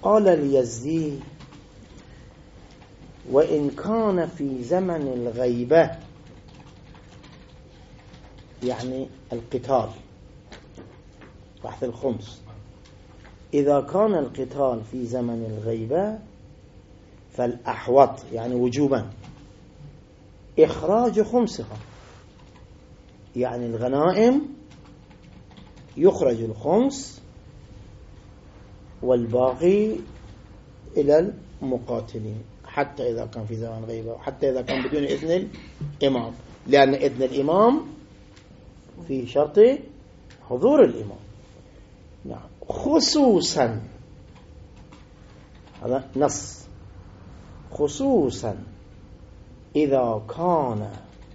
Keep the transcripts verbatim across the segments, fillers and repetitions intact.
قال اليزدي: وإن كان في زمن الغيبة، يعني القتال بحث الخمس، إذا كان القتال في زمن الغيبة فالأحوط يعني وجوبا إخراج خمسها، يعني الغنائم يخرج الخمس والباقي إلى المقاتلين، حتى إذا كان في زمن غيبة، حتى إذا كان بدون إذن الإمام، لأن إذن الإمام في شرط حضور الإمام. نعم. خصوصا، هذا نص، خصوصا إذا كان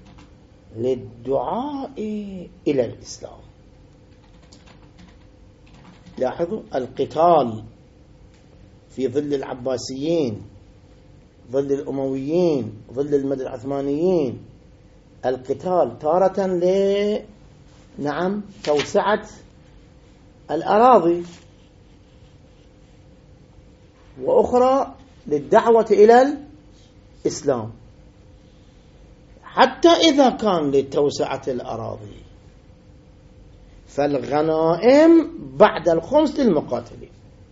للدعاء إلى الإسلام. لاحظوا القتال في ظل العباسيين، ظل الأمويين، ظل المد العثمانيين، القتال تارة ل نعم توسعة الأراضي، وأخرى للدعوة إلى الإسلام، حتى إذا كان لتوسعة الأراضي فالغنائم بعد الخمس للمقاتلين.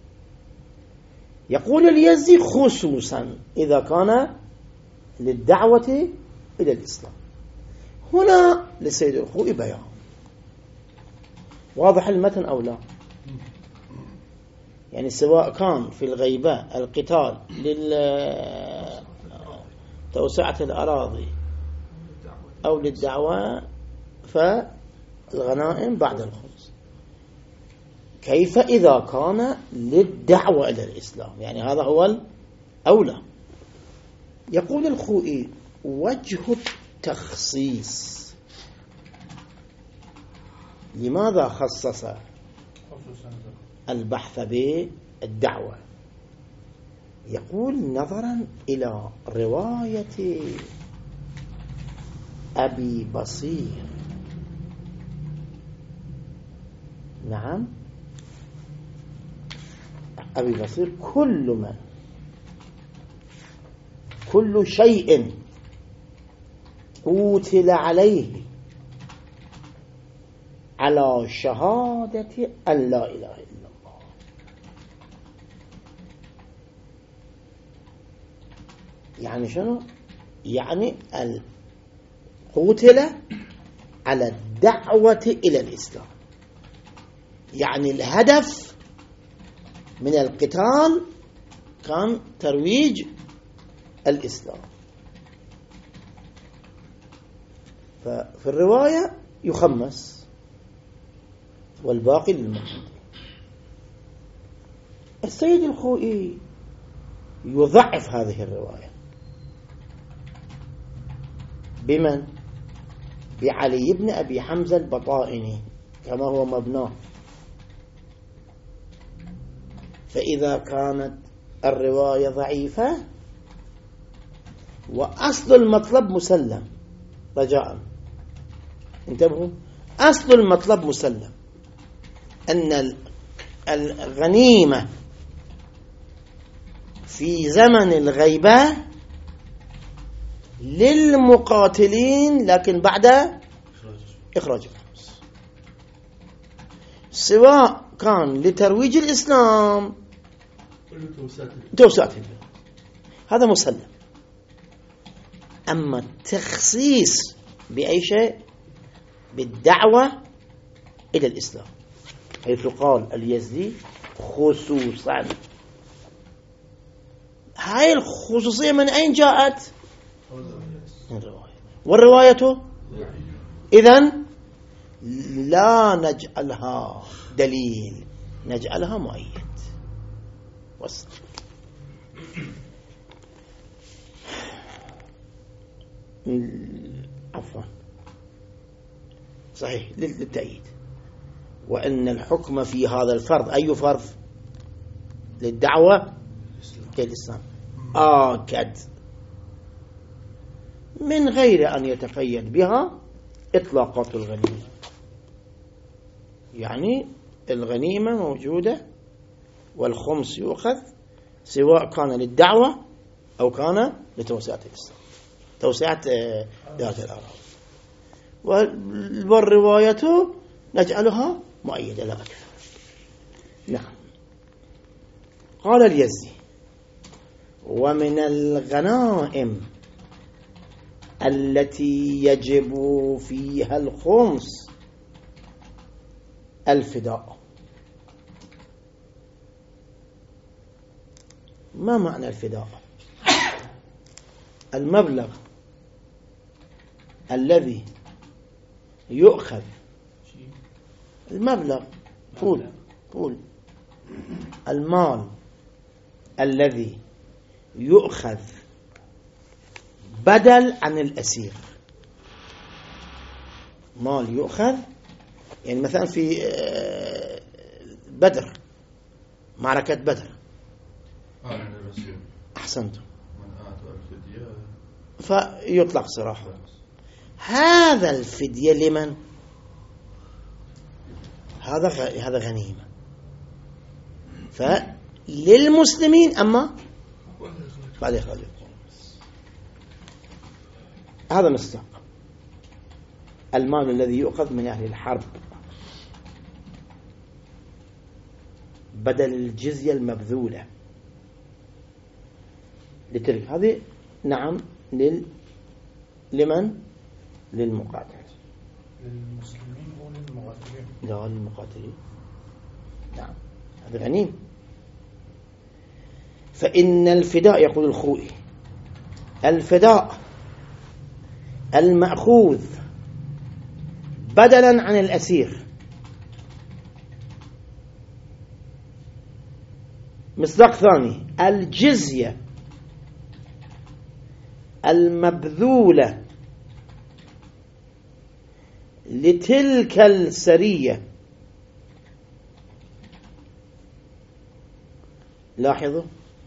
يقول اليزدي: خصوصا إذا كان للدعوة إلى الإسلام. هنا لسيد الخوئي بيان، واضح المتن أو لا؟ يعني سواء كان في الغيبة القتال لتوسعة الأراضي أو للدعوة فالغنائم بعد الخمس. كيف إذا كان للدعوة إلى الإسلام؟ يعني هذا هو الأولى. يقول الخوئي: وجه التخصيص، لماذا خصص البحث بالدعوة؟ يقول: نظرا إلى رواية أبي بصير، نعم أبي بصير، كل من كل شيء قتل عليه على شهادة أن لا إله إلا الله. يعني شنو؟ يعني القتل على الدعوة إلى الإسلام، يعني الهدف من القتال كان ترويج الإسلام. ففي الرواية يخمس والباقي للمقاتل. السيد الخوئي يضعف هذه الرواية. بمن؟ بعلي بن أبي حمزة البطائني كما هو مبناه. فإذا كانت الرواية ضعيفة وأصل المطلب مسلم، رجاء انتبهوا، أصل المطلب مسلم، أن الغنيمة في زمن الغيبة للمقاتلين، لكن بعد إخراج الخمس، سواء كان لترويج الإسلام توسعة البلاد، هذا مسلم. أما التخصيص بأي شيء؟ بالدعوة إلى الإسلام، حيث قال اليزدي: خصوصا. هاي الخصوصية من أين جاءت؟ من الرواية، والرواية إذن لا نجعلها دليل، نجعلها مؤيد. وصل. عفوا صحيح للتأييد. وأن الحكم في هذا الفرض، أي فرض؟ للدعوة كالإسلام، آكد من غير أن يتقيد بها إطلاقات الغنيمة. يعني الغنيمة موجودة والخمس يؤخذ سواء كان للدعوة أو كان لتوسعة الإسلام، توسعة ذات الأراضي. والرواية نجعلها مؤيدة لا أكثر. نعم. قال اليزي: ومن الغنائم التي يجب فيها الخمس الفداء. ما معنى الفداء؟ المبلغ الذي يؤخذ، المبلغ قول قول المال الذي يؤخذ بدل عن الأسير. مال يؤخذ، يعني مثلا في بدر، معركة بدر، أحسنتم، فيطلق سراحه. هذا الفدية لمن؟ هذا هذا غنيمة، فللمسلمين، أما بعد إخراج هذا مصداق المال الذي يؤخذ من أهل الحرب بدل الجزية المبذولة لتلك. هذه نعم لل لمن؟ للمقاتل، للمسلمين أو للمقاتلين؟ لا، للمقاتلين. نعم، هذا غنيم. فإن الفداء، يقول الخوئي، الفداء المأخوذ بدلا عن الأسير مصداق ثاني، الجزية المبذولة لتلك السرية. لاحظوا،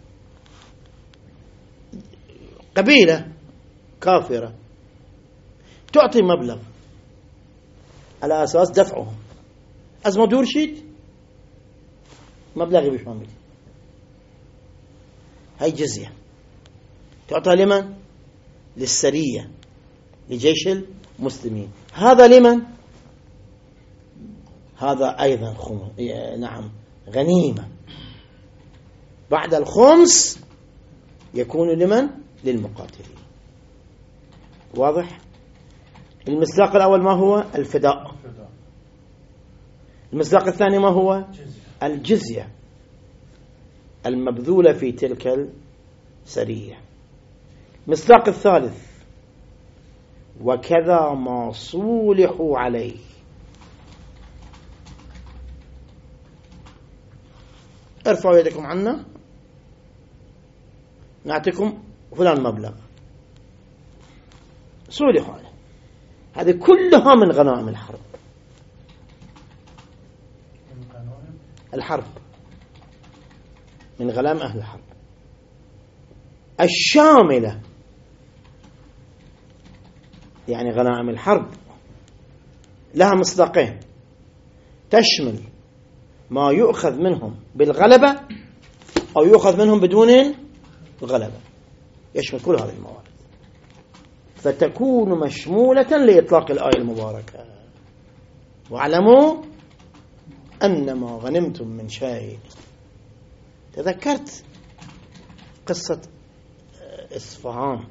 قبيلة كافرة تعطي مبلغ على أساس دفعهم، أزمة دور شيد مبلغ بشامل، هاي جزية تعطى لمن؟ للسرية، لجيش المسلمين. هذا لمن؟ هذا أيضا خمس، نعم غنيمة. بعد الخمس يكون لمن؟ للمقاتلين. واضح؟ المصداق الأول ما هو؟ الفداء. المصداق الثاني ما هو؟ الجزية المبذولة في تلك السرية. المصداق الثالث: وكذا ما صولحوا عليه. ارفعوا يدكم عنا نعطيكم فلان مبلغ، صولحوا عليه. هذه كلها من غنائم الحرب. الحرب من غنائم أهل الحرب الشاملة، يعني غنائم الحرب لها مصداقين، تشمل ما يؤخذ منهم بالغلبة أو يؤخذ منهم بدون الغلبة، يشمل كل هذه الموارد، فتكون مشمولة لإطلاق الآية المباركة: واعلموا أنما غنمتم من شيء. تذكرت قصة إصفهان،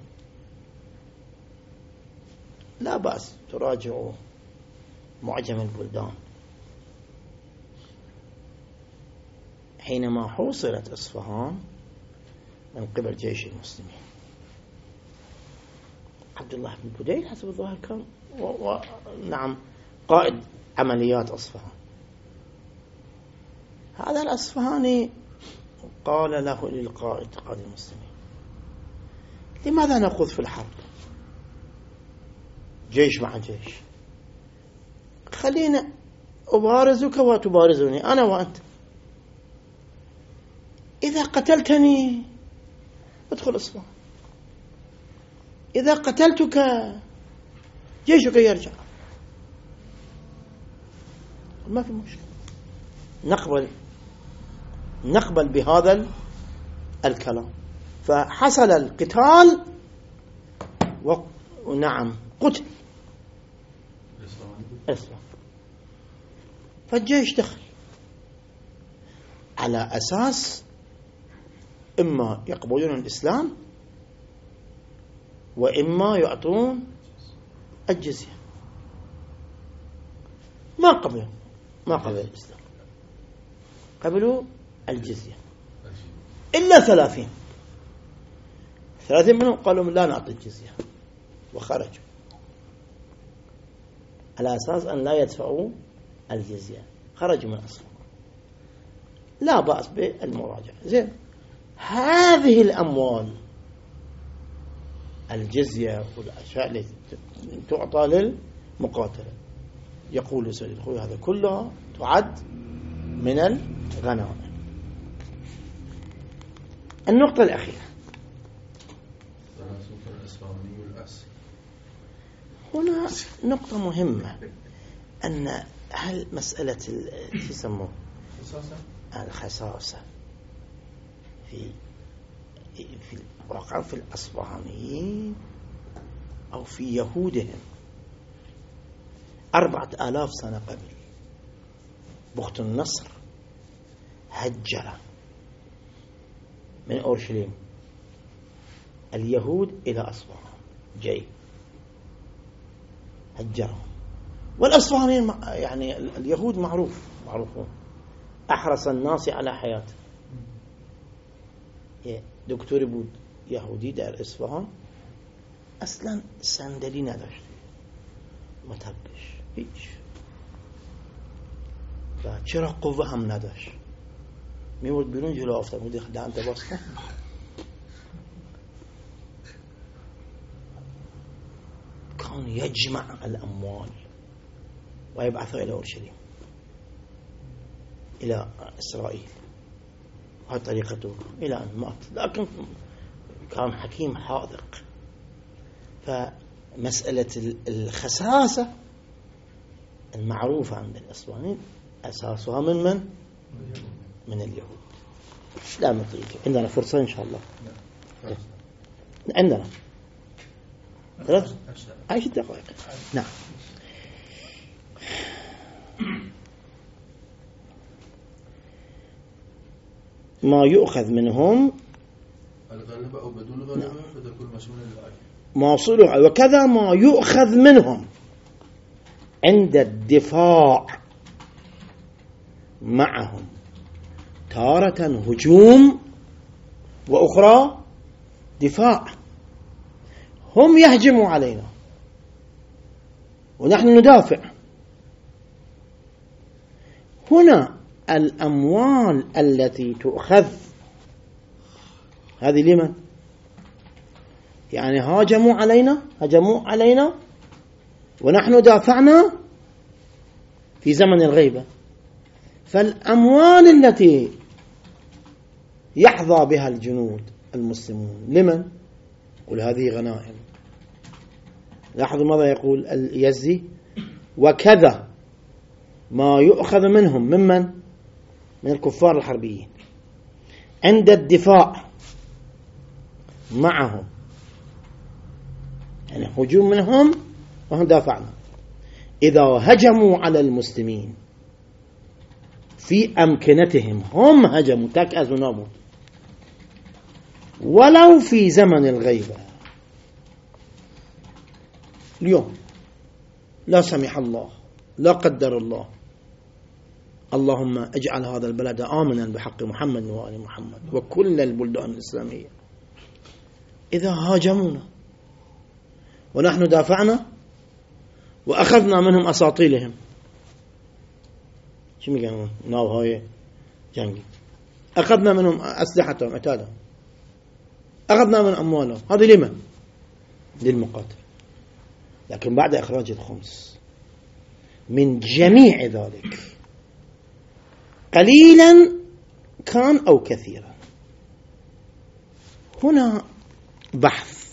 لا بأس تراجعوا معجم البلدان، حينما حوصرت إصفهان من قبل جيش المسلمين، عبد الله بن بديل حسب الظاهر كان و... و... نعم قائد عمليات أصفهان. هذا الأصفهاني قال له للقائد قائد المسلمين: لماذا نخوض في الحرب؟ جيش مع جيش، خلينا أبارزك وتبارزني أنا وأنت، إذا قتلتني ادخل إصفهان، إذا قتلتك جيشك يرجع، ما في مشكلة، نقبل نقبل بهذا الكلام. فحصل القتال ونعم قتل الإسلام، فالجيش دخل على أساس إما يقبلون الإسلام وإما يعطون الجزية. ما قبلوا ما قبل الإسلام، قبلوا الجزية إلا ثلاثين ثلاثين منهم قالوا لا نعطي الجزية وخرجوا على أساس أن لا يدفعوا الجزية، خرجوا من أصلا. لا بأس بالمراجعة. زين، هذه الأموال الجزية والأشياء التي تعطى للمقاتلة، يقول سيد الخوي هذا كلها تعد من الغنائم. النقطة الأخيرة هنا نقطة مهمة، أن هل مسألة يسموه الخساسة في في الواقع في الأصفهانيين أو في يهودهم أربعة آلاف سنة قبل بخت النصر هجر من أورشليم اليهود إلى أصفهان، جاي هجرهم. والأصفهانيين يعني اليهود معروف معروفون أحرص الناس على حياته. دكتور بود يهودي در اصفهان اصلا صندلی نداشت، متبش هیچ، و چرا قوه هم نداشت، میورد بیرون جلو آفتاب میگه دهنت باز کن. كان يجمع الأموال ويبعثها إلى أورشليم إلى إسرائيل، هذه طريقته إلى أن مات. لكن كان حكيم حاذق. فمسألة الخساسة المعروفة عند الأصفهانيين أساسها من من؟ من اليهود. لا مطيق. عندنا فرصة إن شاء الله. عندنا ثلاث عشر دقائق. نعم. ما يؤخذ منهم الغلبة أو بدون غلبة فتكون مشمولة للآية موصوله. وكذا ما يؤخذ منهم عند الدفاع معهم، تارة هجوم وأخرى دفاع. هم يهجموا علينا ونحن ندافع. هنا الأموال التي تؤخذ هذه لمن؟ يعني هاجموا علينا هجموا علينا ونحن دافعنا في زمن الغيبة. فالأموال التي يحظى بها الجنود المسلمون لمن؟ يقول هذه غنائم. لاحظوا ماذا يقول اليزي: وكذا ما يؤخذ منهم ممن؟ من الكفار الحربيين عند الدفاع معهم، يعني هجوم منهم وهم دافعنا. إذا هجموا على المسلمين في أمكنتهم، هم هجموا تكأزوا ناموا، ولو في زمن الغيبة. اليوم لا سمح الله، لا قدر الله، اللهم اجعل هذا البلد آمنا بحق محمد وآل محمد وكل البلدان الإسلامية، إذا هاجمونا ونحن دافعنا وأخذنا منهم أساطيلهم، شو يقولون؟ ناو هاي جنگي، أخذنا منهم أسلحتهم عتادهم، أخذنا من أموالهم، هذه لمن؟ للمقاتل. لكن بعد إخراج الخمس من جميع ذلك قليلا كان أو كثيرا، هنا بحث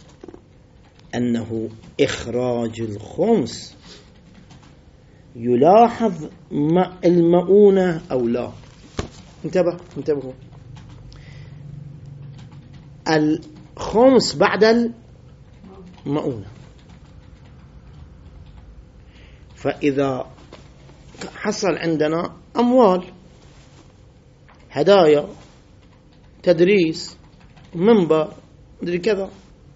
أنه إخراج الخمس يلاحظ المؤونة أو لا. انتبه انتبهوا، الخمس بعد المؤونة. فإذا حصل عندنا أموال، هدايا، تدريس، منبر، مدري كذا،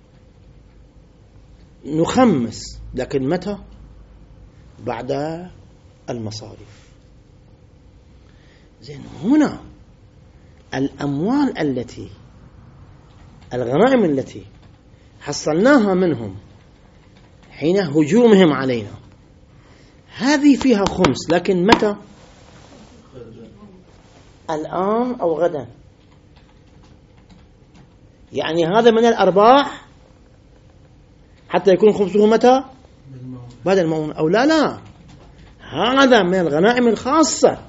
نخمس، لكن متى؟ بعد المصاريف. زين، هنا الأموال التي الغنائم التي حصلناها منهم حين هجومهم علينا، هذه فيها خمس، لكن متى؟ الآن أو غدا. يعني هذا من الأرباح حتى يكون خمسه متى؟ بعد المؤونة. أو لا لا، هذا من الغنائم الخاصة،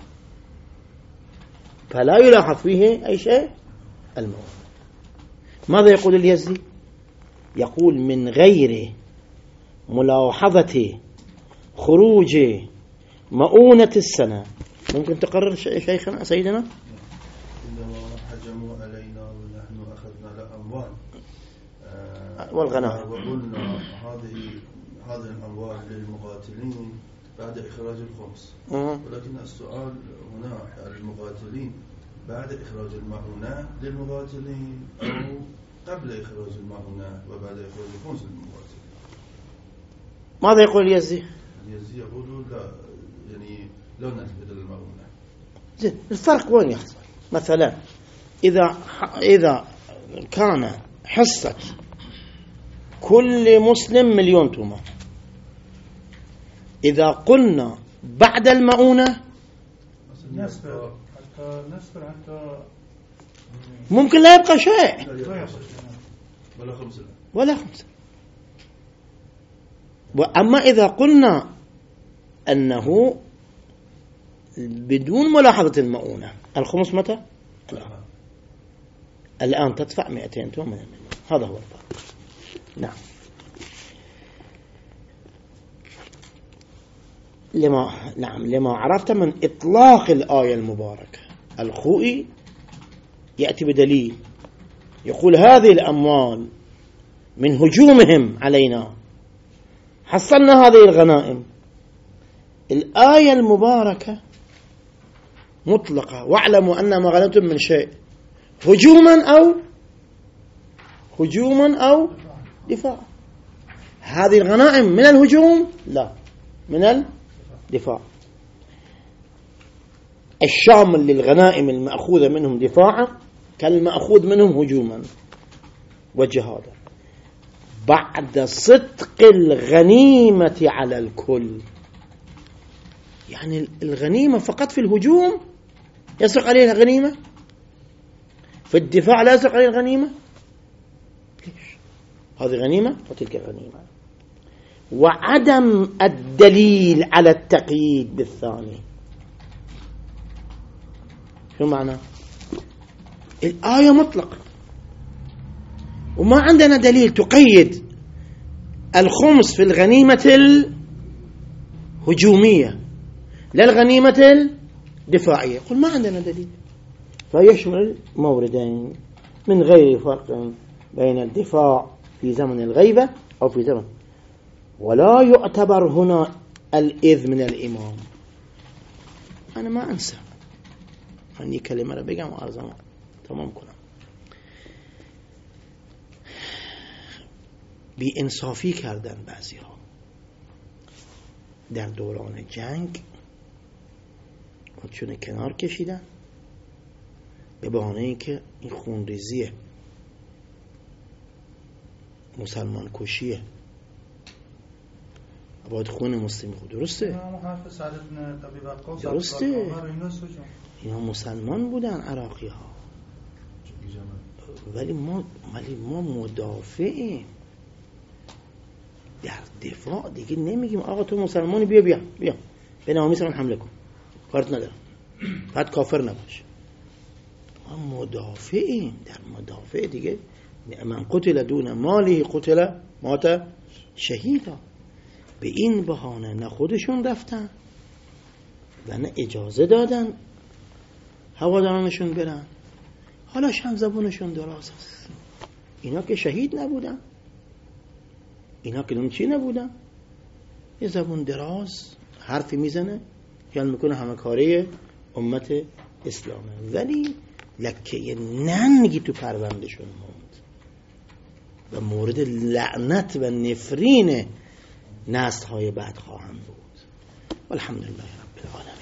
فلا يلاحظ فيه أي شيء المؤونة. ماذا يقول اليزدي؟ يقول من غير ملاحظة خروج مؤونة السنة. ممكن تقرر شيخنا سيدنا؟ إنما هجموا علينا ونحن أخذنا الأموال والغنائم، وقلنا هذه هذه الأموال للمقاتلين بعد إخراج الخمس. ولكن السؤال هنا، المقاتلين بعد إخراج المؤونة للمقاتلين أو قبل إخراج المؤونة وبعد إخراج الخمس للمقاتلين؟ ماذا يقول اليزدي؟ اليزدي يقول لا، يعني لا نثبت المؤونة. زين، الفرق وين يحصل؟ مثلا إذا إذا كان حصة كل مسلم مليون تومة، إذا قلنا بعد المؤونة نسبر حتى نسبر حتى ممكن لا يبقى شيء ولا خمسة ولا خمسة. وأما إذا قلنا أنه بدون ملاحظة المؤونة، الخمس متى؟ الآن, الآن تدفع مئتين توم من المئة. هذا هو الفرق. نعم. لما نعم لما عرفت من إطلاق الآية المباركة، الخوئي يأتي بدليل يقول هذه الأموال من هجومهم علينا حصلنا هذه الغنائم. الآية المباركة مطلقة، واعلموا أن ما غنمتم من شيء هجوما أو هجوما أو دفاع. هذه الغنائم من الهجوم؟ لا، من الدفاع. الشامل للغنائم المأخوذة منهم دفاعا كالمأخوذ منهم هجوما وجهادا، بعد صدق الغنيمة على الكل. يعني الغنيمة فقط في الهجوم يصدق عليها الغنيمة، في الدفاع لا يصدق عليها الغنيمة. ليش؟ هذه غنيمة وتلك غنيمة. وعدم الدليل على التقييد بالثاني. شو معنى؟ الآية مطلقة وما عندنا دليل تقيد الخمس في الغنيمة الهجومية لا الغنيمة الدفاعية. قل ما عندنا دليل، فيشمل موردين من غير فرق بين الدفاع في زمن الغيبة أو في زمن. ولا يعتبر هنا الإذ من الإمام. أنا ما أنسى أني كلمة ربيقا وأرزم تمام كلام بی‌انصافی کردن بعضی ها در دوران جنگ، خودشون کنار کشیدن به بهانه اینکه این خونریزیه، مسلمان کشیه، باید خون مسلمی خود. درسته؟ درسته، اینا مسلمان بودن عراقی ها، ولی ما ولی ما مدافعیم. در دفاع دیگه نمیگیم آقا تو مسلمانی بیا بیا بیا به نامیس من حمله کن، کارت ندارم، بعد کافر نباش. ما مدافعیم. در مدافع دیگه من قتل دون مالی قتل مات شهیدا. به این بهانه نه خودشون رفتن و نه اجازه دادن هوادارانشون برن. حالا شم زبونشون دراز است. اینا که شهید نبودن، اینا که چی نبودن. یه زبون دراز حرفی میزنه خیال میکنه همه کاره امت اسلامه، ولی لکه ننگی تو پروندشون موند و مورد لعنت و نفرین نسل های بعد خواهم بود. والحمدلله رب العالمین.